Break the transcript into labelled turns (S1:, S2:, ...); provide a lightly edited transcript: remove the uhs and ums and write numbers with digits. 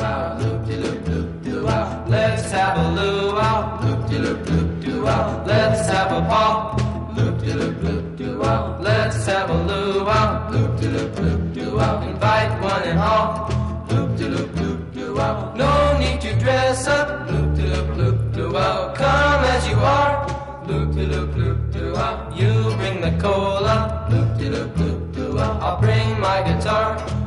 S1: luau, loop-de-loop-loop-de-wow. Let's have a luau, loop-de-loop-loop-de-wow. Let's have a paw, loop-de-loop-loop-de-wow. Let's have a luau, loop-de-loop-loop-de-wow. Invite one and all, loop-de-loop-loop-de-wow. No need to dress up, loop-de-loop-loop-de-wow. Come as you are, loop-de-loop-loop-de-wow. You bring the cola, loop-de-loop-loop-de-wow. I'll bring my guitar,